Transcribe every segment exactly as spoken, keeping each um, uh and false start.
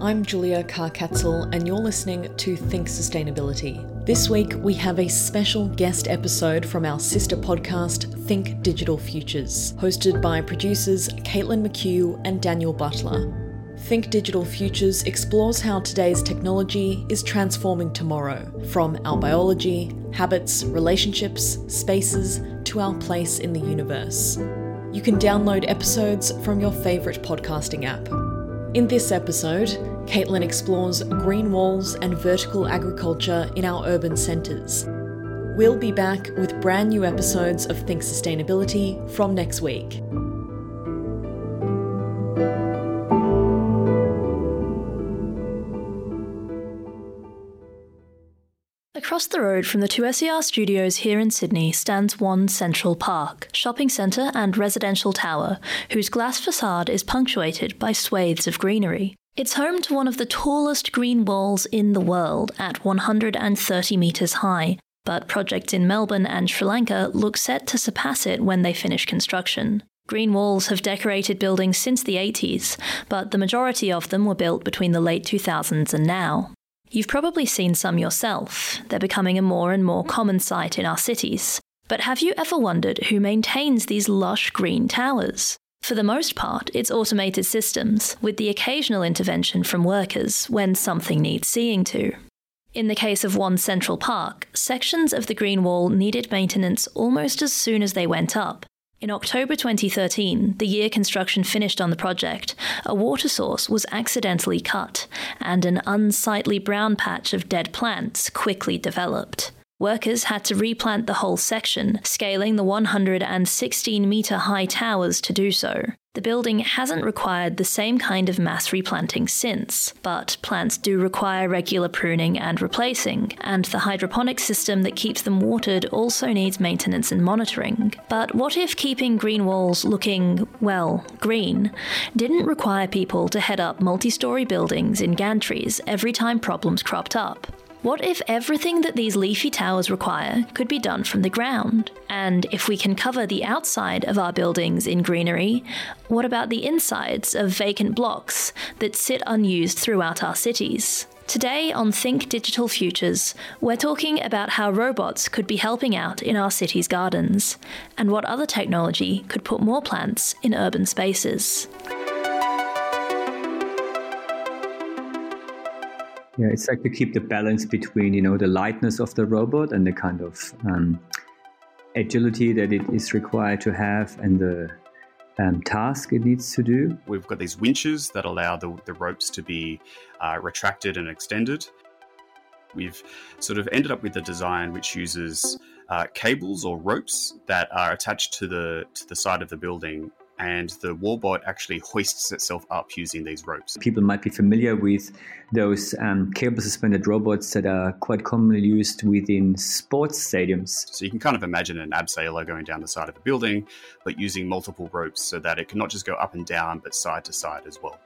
I'm Julia Carr-Katzel and you're listening to Think Sustainability. This week we have a special guest episode from our sister podcast, Think Digital Futures, hosted by producers Caitlin McHugh and Daniel Butler. Think Digital Futures explores how today's technology is transforming tomorrow, from our biology, habits, relationships, spaces, to our place in the universe. You can download episodes from your favourite podcasting app. In this episode, Caitlin explores green walls and vertical agriculture in our urban centres. We'll be back with brand new episodes of Think Sustainability from next week. Across the road from the two S E R studios here in Sydney stands One Central Park, shopping centre and residential tower, whose glass facade is punctuated by swathes of greenery. It's home to one of the tallest green walls in the world at one hundred thirty metres high, but projects in Melbourne and Sri Lanka look set to surpass it when they finish construction. Green walls have decorated buildings since the eighties, but the majority of them were built between the late two thousands and now. You've probably seen some yourself. They're becoming a more and more common sight in our cities. But have you ever wondered who maintains these lush green towers? For the most part, it's automated systems, with the occasional intervention from workers when something needs seeing to. In the case of One Central Park, sections of the green wall needed maintenance almost as soon as they went up. In October twenty thirteen, the year construction finished on the project, a water source was accidentally cut, and an unsightly brown patch of dead plants quickly developed. Workers had to replant the whole section, scaling the one hundred sixteen metre high towers to do so. The building hasn't required the same kind of mass replanting since, but plants do require regular pruning and replacing, and the hydroponic system that keeps them watered also needs maintenance and monitoring. But what if keeping green walls looking, well, green, didn't require people to head up multi-storey buildings in gantries every time problems cropped up? What if everything that these leafy towers require could be done from the ground? And if we can cover the outside of our buildings in greenery, what about the insides of vacant blocks that sit unused throughout our cities? Today on Think Digital Futures, we're talking about how robots could be helping out in our cities' gardens, and what other technology could put more plants in urban spaces. Yeah, it's like to keep the balance between, you know, the lightness of the robot and the kind of um, agility that it is required to have and the um, task it needs to do. We've got these winches that allow the, the ropes to be uh, retracted and extended. We've sort of ended up with a design which uses uh, cables or ropes that are attached to the to the side of the building, and the wallbot actually hoists itself up using these ropes. People might be familiar with those um, cable-suspended robots that are quite commonly used within sports stadiums. So you can kind of imagine an abseiler going down the side of a building, but using multiple ropes so that it can not just go up and down, but side to side as well.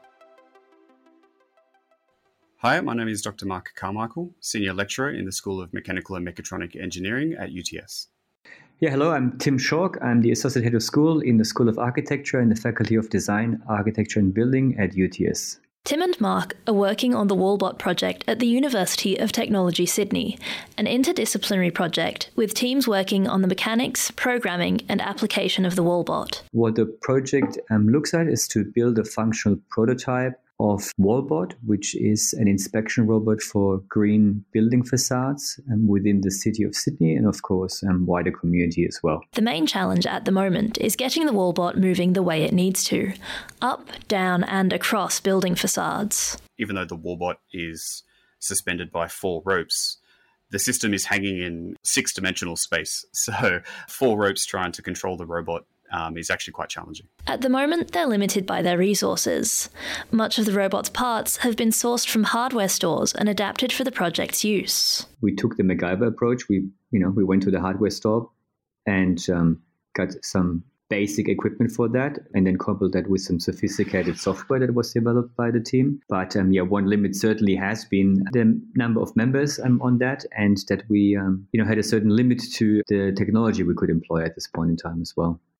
Hi, my name is Doctor Mark Carmichael, Senior Lecturer in the School of Mechanical and Mechatronic Engineering at U T S. Yeah, hello, I'm Tim Schork. I'm the Associate Head of School in the School of Architecture and the Faculty of Design, Architecture and Building at U T S. Tim and Mark are working on the Wallbot project at the University of Technology, Sydney, an interdisciplinary project with teams working on the mechanics, programming and application of the Wallbot. What the project um, looks at is to build a functional prototype of Wallbot, which is an inspection robot for green building facades um, within the city of Sydney and, of course, um, wider community as well. The main challenge at the moment is getting the Wallbot moving the way it needs to, up, down and across building facades. Even though the Wallbot is suspended by four ropes, the system is hanging in six-dimensional space. So four ropes trying to control the robot Um, is actually quite challenging. At the moment, they're limited by their resources. Much of the robot's parts have been sourced from hardware stores and adapted for the project's use. We took the MacGyver approach. We, you know, we went to the hardware store and um, got some basic equipment for that, and then coupled that with some sophisticated software that was developed by the team. But um, yeah, one limit certainly has been the number of members um, on that, and that we, um, you know, had a certain limit to the technology we could employ at this point in time as well.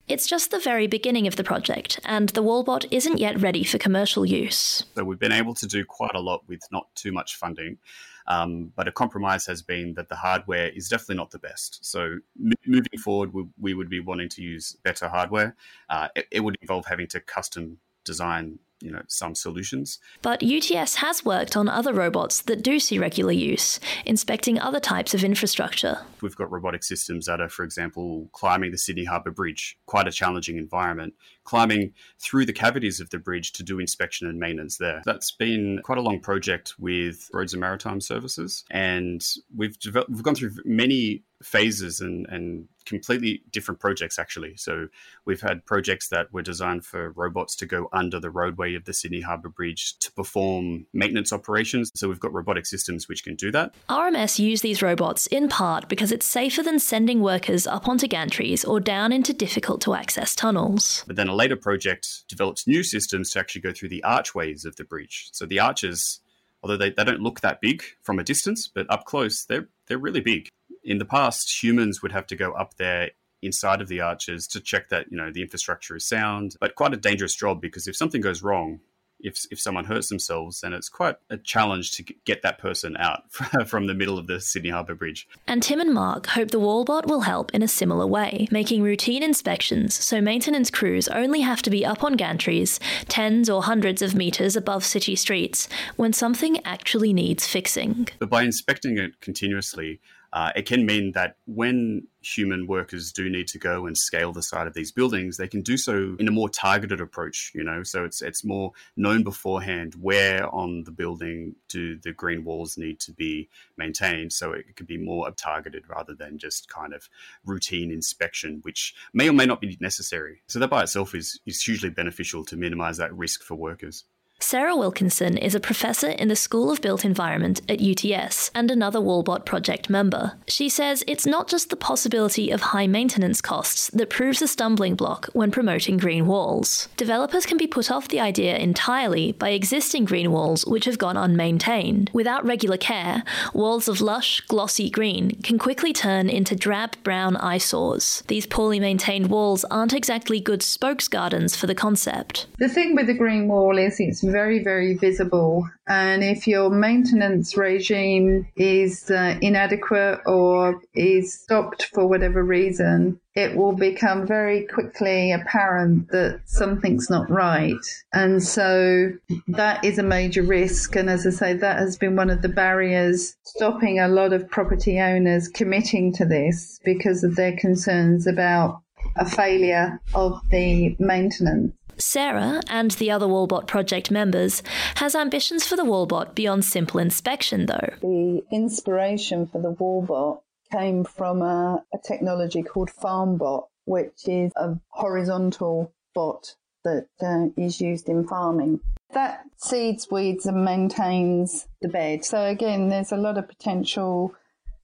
It's just the very beginning of the project, and the Wallbot isn't yet ready for commercial use. So we've been able to do quite a lot with not too much funding, um, but a compromise has been that the hardware is definitely not the best. So m- moving forward, we, we would be wanting to use better hardware. Uh, it, it would involve having to custom design you know, some solutions. But U T S has worked on other robots that do see regular use, inspecting other types of infrastructure. We've got robotic systems that are, for example, climbing the Sydney Harbour Bridge, quite a challenging environment, climbing through the cavities of the bridge to do inspection and maintenance there. That's been quite a long project with Roads and Maritime Services, and we've developed, we've gone through many phases and, and completely different projects, actually. So we've had projects that were designed for robots to go under the roadway of the Sydney Harbour Bridge to perform maintenance operations. So we've got robotic systems which can do that. R M S use these robots in part because it's safer than sending workers up onto gantries or down into difficult to access tunnels. But then a later project develops new systems to actually go through the archways of the bridge. So the arches, although they, they don't look that big from a distance, but up close, they're they're really big. In the past, humans would have to go up there inside of the arches to check that, you know, the infrastructure is sound, but quite a dangerous job because if something goes wrong, if if someone hurts themselves, then it's quite a challenge to get that person out from the middle of the Sydney Harbour Bridge. And Tim and Mark hope the Wallbot will help in a similar way, making routine inspections so maintenance crews only have to be up on gantries tens or hundreds of metres above city streets when something actually needs fixing. But by inspecting it continuously, Uh, it can mean that when human workers do need to go and scale the side of these buildings, they can do so in a more targeted approach, you know, so it's it's more known beforehand where on the building do the green walls need to be maintained, so it could be more targeted rather than just kind of routine inspection, which may or may not be necessary. So that by itself is, is hugely beneficial to minimise that risk for workers. Sarah Wilkinson is a professor in the School of Built Environment at U T S and another Wallbot project member. She says it's not just the possibility of high maintenance costs that proves a stumbling block when promoting green walls. Developers can be put off the idea entirely by existing green walls which have gone unmaintained. Without regular care, walls of lush, glossy green can quickly turn into drab brown eyesores. These poorly maintained walls aren't exactly good spokes gardens for the concept. The thing with the green wall is it's very, very visible. And if your maintenance regime is uh, inadequate or is stopped for whatever reason, it will become very quickly apparent that something's not right. And so that is a major risk. And as I say, that has been one of the barriers stopping a lot of property owners committing to this because of their concerns about a failure of the maintenance. Sarah and the other Wallbot project members has ambitions for the Wallbot beyond simple inspection, though. The inspiration for the Wallbot came from a, a technology called FarmBot, which is a horizontal bot that uh, is used in farming. That seeds, weeds and maintains the bed. So again, there's a lot of potential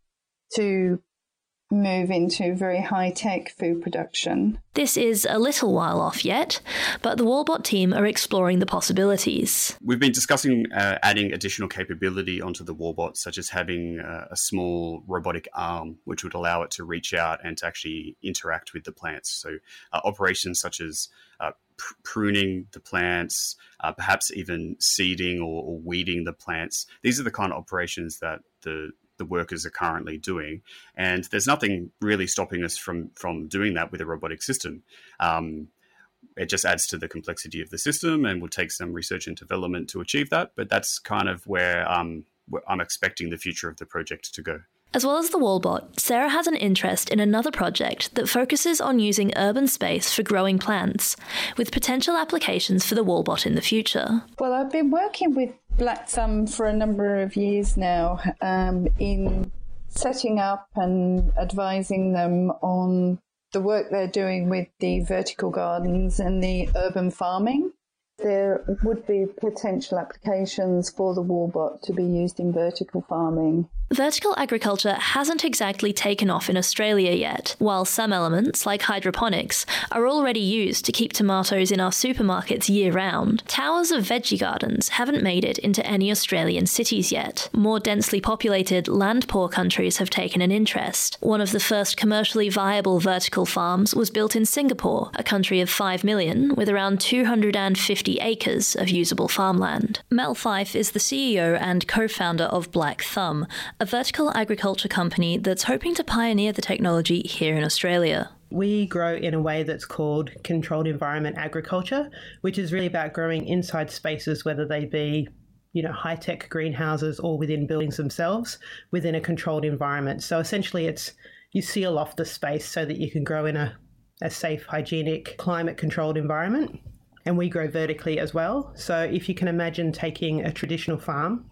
to move into very high-tech food production. This is a little while off yet, but the Wallbot team are exploring the possibilities. We've been discussing uh, adding additional capability onto the Wallbot, such as having uh, a small robotic arm, which would allow it to reach out and to actually interact with the plants. So uh, operations such as uh, pr- pruning the plants, uh, perhaps even seeding or, or weeding the plants. These are the kind of operations that the the workers are currently doing. And there's nothing really stopping us from, from doing that with a robotic system. Um, it just adds to the complexity of the system and will take some research and development to achieve that. But that's kind of where, um, where I'm expecting the future of the project to go. As well as the Wallbot, Sarah has an interest in another project that focuses on using urban space for growing plants, with potential applications for the Wallbot in the future. Well, I've been working with Black Thumb for a number of years now um, in setting up and advising them on the work they're doing with the vertical gardens and the urban farming. There would be potential applications for the Wallbot to be used in vertical farming Vertical agriculture hasn't exactly taken off in Australia yet, while some elements, like hydroponics, are already used to keep tomatoes in our supermarkets year-round. Towers of veggie gardens haven't made it into any Australian cities yet. More densely populated, land-poor countries have taken an interest. One of the first commercially viable vertical farms was built in Singapore, a country of five million, with around two hundred fifty acres of usable farmland. Mel Fife is the C E O and co-founder of Black Thumb, a vertical agriculture company that's hoping to pioneer the technology here in Australia. We grow in a way that's called controlled environment agriculture, which is really about growing inside spaces, whether they be, you know, high-tech greenhouses or within buildings themselves, within a controlled environment. So essentially it's you seal off the space so that you can grow in a, a safe, hygienic, climate-controlled environment. And we grow vertically as well. So if you can imagine taking a traditional farm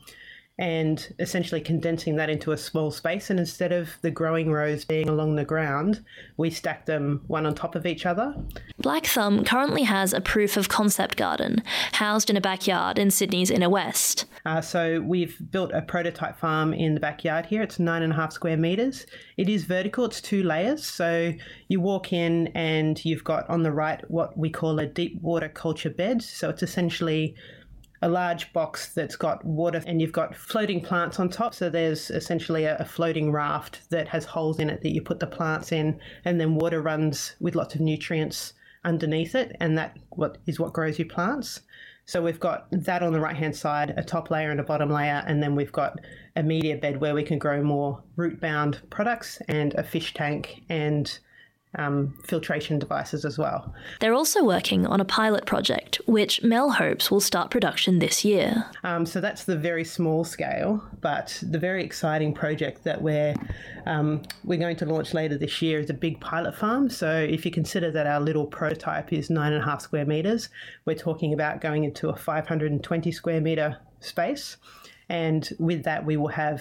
and essentially condensing that into a small space, and instead of the growing rows being along the ground, we stack them one on top of each other. Black Thumb currently has a proof of concept garden housed in a backyard in Sydney's inner west. Uh, so we've built a prototype farm in the backyard here. It's nine and a half square metres. It is vertical, it's two layers. So you walk in and you've got on the right what we call a deep water culture bed. So it's essentially a large box that's got water and you've got floating plants on top. So there's essentially a, a floating raft that has holes in it that you put the plants in, and then water runs with lots of nutrients underneath it, and that what is what grows your plants. So we've got that on the right-hand side, a top layer and a bottom layer, and then we've got a media bed where we can grow more root-bound products and a fish tank and Um, filtration devices as well. They're also working on a pilot project, which Mel hopes will start production this year. Um, so that's the very small scale, but the very exciting project that we're um, we're going to launch later this year is a big pilot farm. So if you consider that our little prototype is nine and a half square metres, we're talking about going into a five hundred twenty square metre space. And with that, we will have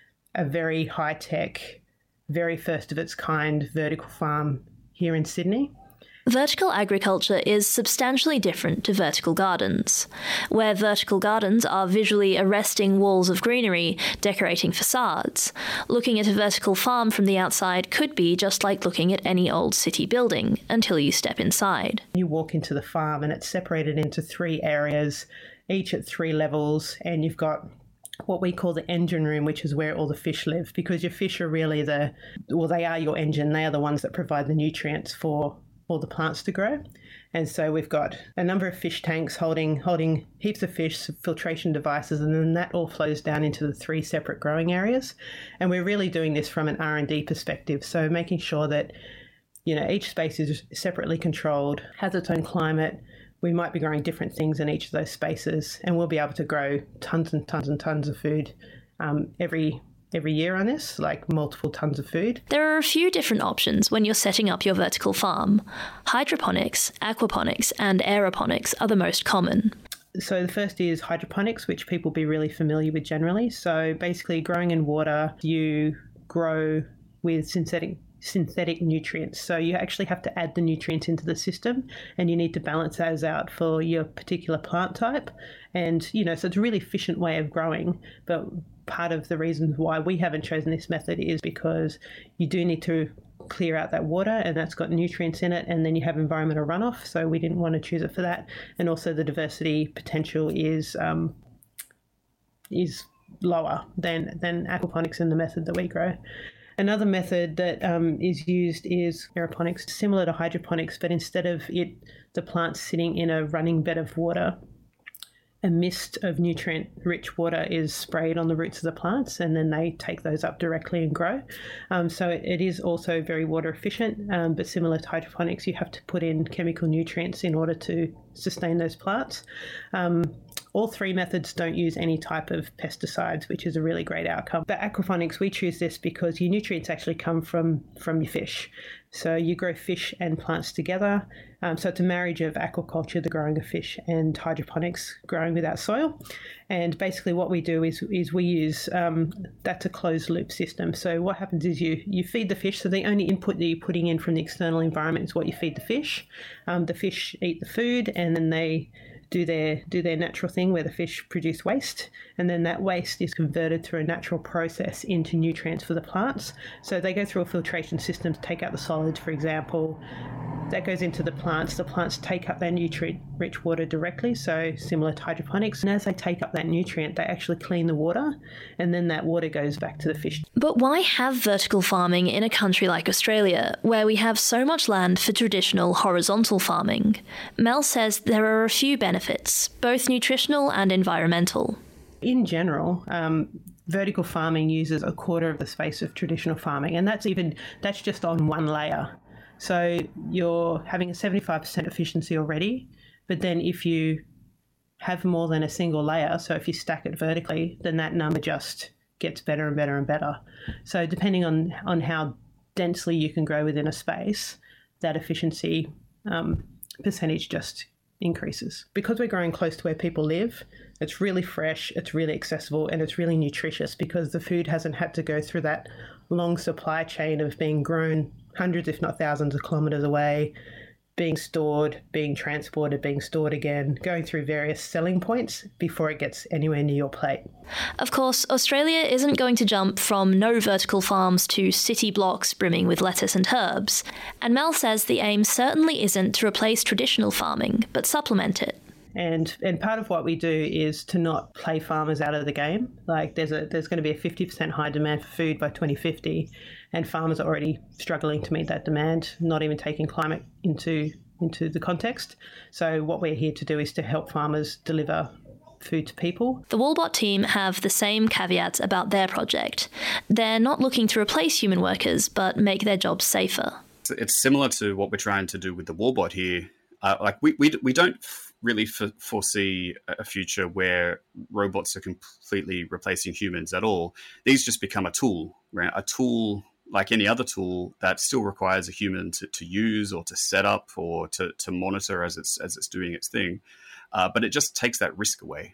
a very high-tech, very first of its kind vertical farm here in Sydney. Vertical agriculture is substantially different to vertical gardens. Where vertical gardens are visually arresting walls of greenery decorating facades, looking at a vertical farm from the outside could be just like looking at any old city building until you step inside. You walk into the farm and it's separated into three areas, each at three levels, and you've got what we call the engine room, which is where all the fish live, because your fish are really the, well, they are your engine. They are the ones that provide the nutrients for all the plants to grow. And so we've got a number of fish tanks holding holding heaps of fish, filtration devices, and then that all flows down into the three separate growing areas. And we're really doing this from an R and D perspective, so making sure that, you know, each space is separately controlled, has its own climate. We might be growing different things in each of those spaces, and we'll be able to grow tons and tons and tons of food um, every every year on this, like multiple tons of food. There are a few different options when you're setting up your vertical farm. Hydroponics, aquaponics, and aeroponics are the most common. So the first is hydroponics, which people will be really familiar with generally. So basically growing in water, you grow with synthetic synthetic nutrients. So you actually have to add the nutrients into the system, and you need to balance those out for your particular plant type. And, you know, so it's a really efficient way of growing. But part of the reason why we haven't chosen this method is because you do need to clear out that water, and that's got nutrients in it, and then you have environmental runoff. So we didn't want to choose it for that. And also the diversity potential is um, is lower than, than aquaponics in the method that we grow. Another method that um, is used is aeroponics, similar to hydroponics, but instead of it, the plants sitting in a running bed of water, a mist of nutrient-rich water is sprayed on the roots of the plants, and then they take those up directly and grow. Um, so it, it is also very water efficient, um, but similar to hydroponics, you have to put in chemical nutrients in order to sustain those plants. Um, All three methods don't use any type of pesticides, which is a really great outcome. But aquaponics, we choose this because your nutrients actually come from, from your fish. So you grow fish and plants together. Um, so it's a marriage of aquaculture, the growing of fish, and hydroponics, growing without soil. And basically what we do is is we use, um, that's a closed loop system. So what happens is you, you feed the fish. So the only input that you're putting in from the external environment is what you feed the fish. Um, the fish eat the food, and then they do their do their natural thing where the fish produce waste, and then that waste is converted through a natural process into nutrients for the plants. So they go through a filtration system to take out the solids, for example. That goes into the plants. The plants take up that nutrient-rich water directly, so similar to hydroponics. And as they take up that nutrient, they actually clean the water, and then that water goes back to the fish. But why have vertical farming in a country like Australia, where we have so much land for traditional horizontal farming? Mel says there are a few benefits, both nutritional and environmental. In general, um, vertical farming uses a quarter of the space of traditional farming, and that's even that's just on one layer. So you're having a seventy-five percent efficiency already, but then if you have more than a single layer, so if you stack it vertically, then that number just gets better and better and better. So depending on, on how densely you can grow within a space, that efficiency um, percentage just increases. Because we're growing close to where people live, it's really fresh, it's really accessible, and it's really nutritious because the food hasn't had to go through that long supply chain of being grown hundreds, if not thousands of kilometres away, being stored, being transported, being stored again, going through various selling points before it gets anywhere near your plate. Of course, Australia isn't going to jump from no vertical farms to city blocks brimming with lettuce and herbs, and Mel says the aim certainly isn't to replace traditional farming, but supplement it. And and part of what we do is to not play farmers out of the game. Like there's a there's going to be a fifty percent high demand for food by twenty fifty, and farmers are already struggling to meet that demand, not even taking climate into into the context. So what we're here to do is to help farmers deliver food to people. The Woolbot team have the same caveats about their project. They're not looking to replace human workers, but make their jobs safer. It's similar to what we're trying to do with the Woolbot here. Uh, like we, we we don't f- really f- foresee a future where robots are completely replacing humans at all. These just become a tool, right? A tool like any other tool that still requires a human to, to use or to set up or to, to monitor as it's as it's doing its thing. Uh, but it just takes that risk away.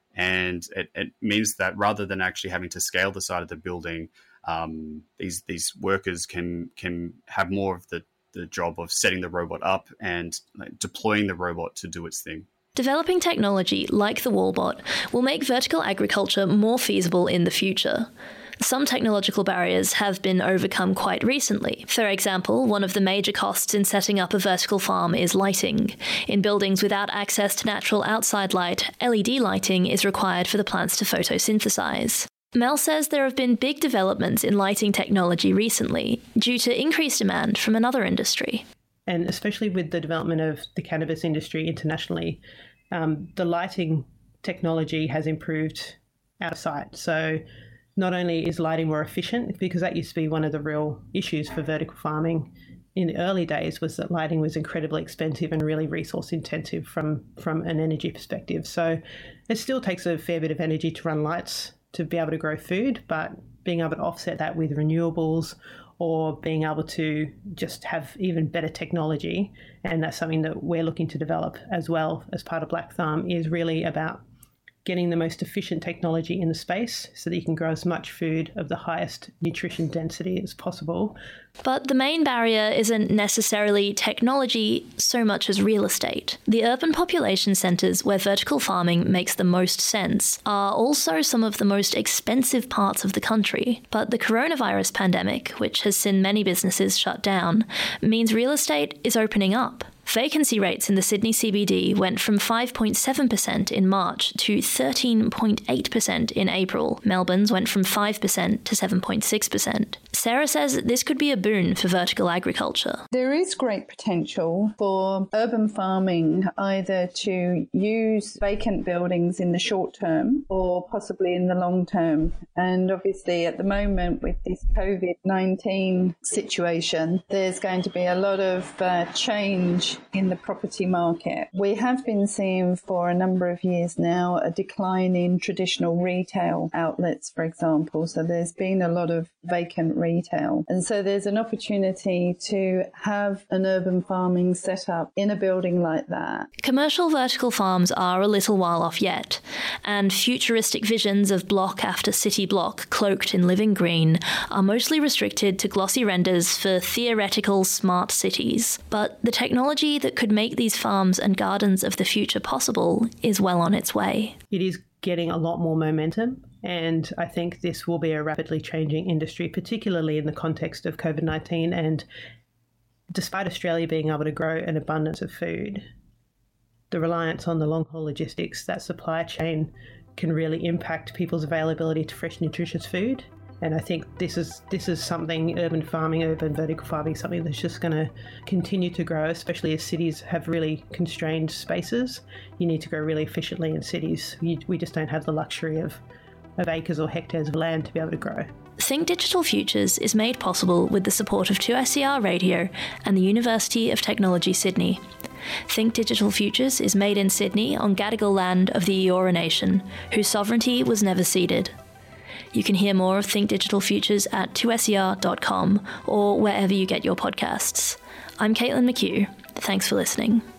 And it, it means that rather than actually having to scale the side of the building, um, these these workers can can have more of the the job of setting the robot up and like, deploying the robot to do its thing. Developing technology like the Woolbot will make vertical agriculture more feasible in the future. Some technological barriers have been overcome quite recently. For example, one of the major costs in setting up a vertical farm is lighting. In buildings without access to natural outside light, L E D lighting is required for the plants to photosynthesize. Mel says there have been big developments in lighting technology recently due to increased demand from another industry. And especially with the development of the cannabis industry internationally, um, the lighting technology has improved out of sight. So not only is lighting more efficient, because that used to be one of the real issues for vertical farming in the early days, was that lighting was incredibly expensive and really resource intensive from, from an energy perspective. So it still takes a fair bit of energy to run lights to be able to grow food, but being able to offset that with renewables or being able to just have even better technology, and that's something that we're looking to develop as well as part of Black Thumb, is really about getting the most efficient technology in the space so that you can grow as much food of the highest nutrition density as possible. But the main barrier isn't necessarily technology so much as real estate. The urban population centres where vertical farming makes the most sense are also some of the most expensive parts of the country. But the coronavirus pandemic, which has seen many businesses shut down, means real estate is opening up. Vacancy rates in the Sydney C B D went from five point seven percent in March to thirteen point eight percent in April. Melbourne's went from five percent to seven point six percent. Sarah says this could be a boon for vertical agriculture. There is great potential for urban farming either to use vacant buildings in the short term or possibly in the long term. And obviously at the moment with this COVID nineteen situation, there's going to be a lot of uh, change change in the property market. We have been seeing for a number of years now a decline in traditional retail outlets, for example. So there's been a lot of vacant retail. And so there's an opportunity to have an urban farming set up in a building like that. Commercial vertical farms are a little while off yet, and futuristic visions of block after city block cloaked in living green are mostly restricted to glossy renders for theoretical smart cities. But the technology that could make these farms and gardens of the future possible is well on its way. It is getting a lot more momentum, and I think this will be a rapidly changing industry, particularly in the context of COVID nineteen. And despite Australia being able to grow an abundance of food, the reliance on the long-haul logistics, that supply chain, can really impact people's availability to fresh, nutritious food. And I think this is this is something, urban farming, urban vertical farming, something that's just going to continue to grow, especially as cities have really constrained spaces. You need to grow really efficiently in cities. You, we just don't have the luxury of, of acres or hectares of land to be able to grow. Think Digital Futures is made possible with the support of two S E R Radio and the University of Technology Sydney. Think Digital Futures is made in Sydney on Gadigal land of the Eora Nation, whose sovereignty was never ceded. You can hear more of Think Digital Futures at two S E R dot com or wherever you get your podcasts. I'm Caitlin McHugh. Thanks for listening.